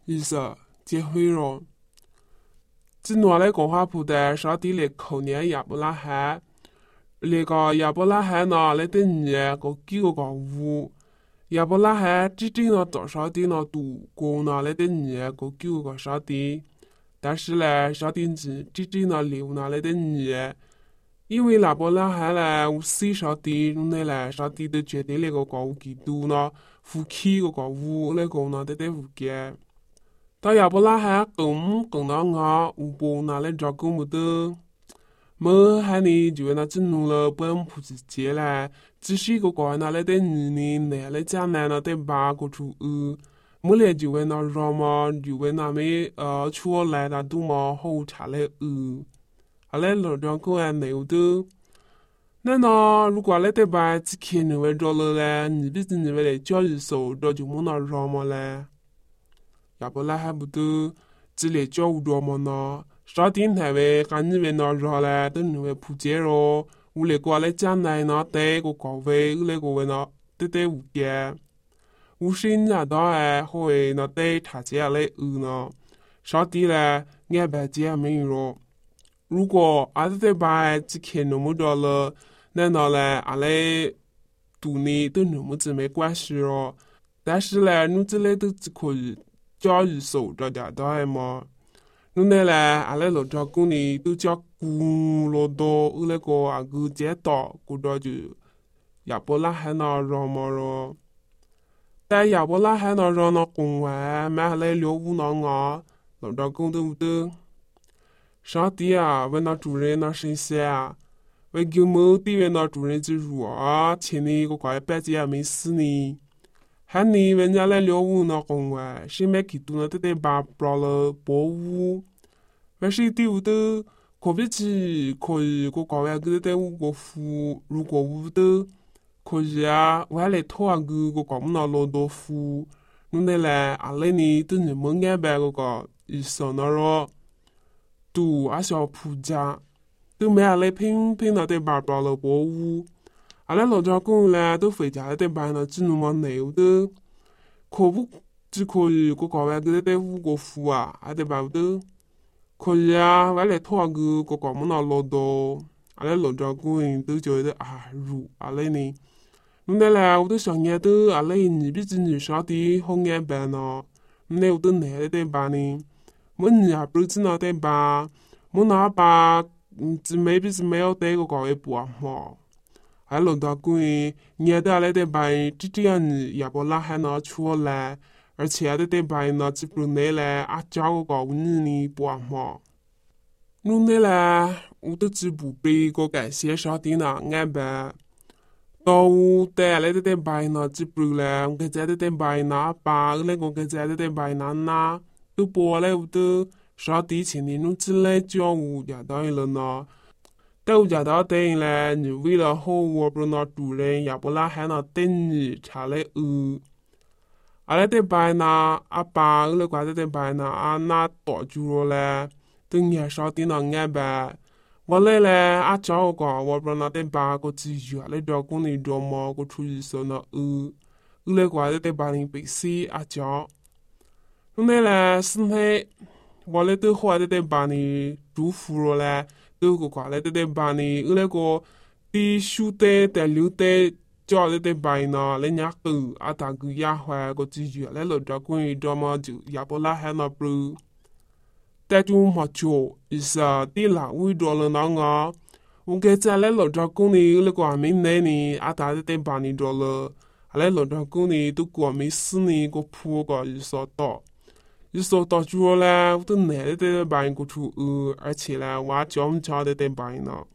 意思结婚了。这拿来讲话不得上帝来考验亚伯拉罕，那个亚伯拉罕呢来对你个救个屋，亚伯拉罕真正呢找上帝呢度过呢来对你个救个上帝，但是呢上帝真正呢留呢来对你，因为亚伯拉罕呢无视上帝，那呢上帝都决定那个基督呢夫妻个屋那个呢对无间。到亚伯拉罕讲到我有波拿来照顾不得，么喊你就那只弄了本不是接来，只是个拿来对你拿来讲呢对吧个主么来就为那热嘛，就为那没出来那都嘛好查来后来老张公还没有的。那呢，如果来对吧，只看你为着了嘞，你毕竟你为来教育手，这就没那热嘛嘞。亚伯拉罕不得，只来教务着么呢？上电台为看你为那热嘞，等你为普及咯。我来过来讲来呢，对个高位，我来个为那对无间。我生那当然会那对他家来呢。上帝嘞，俺白见没有咯。如果俺是对吧，只看那么着了，难道嘞，俺来读你都那么子没关系咯？但是嘞，你这类都只可以。教育手着点的嘛，侬那嘞，阿拉老早讲呢，都叫古老多，那个阿个街道，古着就亚伯拉罕那让么咯。但亚伯拉罕那让那公完，买下来了无那啊，老早讲都的。上帝啊，问那主人那神仙啊，为救某地位那主人之辱啊，请你个怪半截也没死呢。喊你人家来了无那公外，谁没给多那得把不了保护，还是丢的，可比起可以个高外个得五个夫，如果无的，可以啊，我还来拖啊个高木那老多夫，弄得来阿来呢都你们安排个一生那咯，都阿小铺家，都没阿来拼那得把不了保护。阿拉老早讲嘞，都回家得办了，只能么牛的，可不只可以个搞完个得五个夫啊，还得办的，可以啊，我来拖个搞么那老多，阿拉老早讲都觉得啊如阿拉呢，弄得来我都想眼的阿拉你比子女上的好眼办呢，那我都难得办呢，我你也不知道得办，我哪办，只没比子没有得个搞一半嘛。还轮到讲，眼的来得办，这样你亚伯拉罕拿出来，而且得办呢，只不内来啊，教个你呢不嘛？弄内来，我都只不被个感谢上帝呢安排。到我带来得办呢，只不来，我在得办呢，把那个在得办呢，都播来我都上帝请你弄之类教我也当然了呢。但我家到等嘞，你为了好我不那主人亚伯拉罕那等你查来阿来得办那阿爸那怪得办那阿那多久了嘞？等你上帝那安排，我来嘞阿找个我不那得办个资源来照顾你做么个出去说那那怪得办你必须阿找，那嘞是嘿，我来都好得办你祝福了嘞。都个挂来得办呢，那个第修的第六的叫得办呢，人家个阿大个也坏个资源来老早关于这么就亚伯拉罕那不，但就没做，意思第哪为着了那个，我给在来老早讲呢，那个还没来呢，阿大得办呢着了，阿来老早讲呢都过没死呢个铺个意思到。一说到这嘞，我都难得办个出而且嘞，我教得办呢。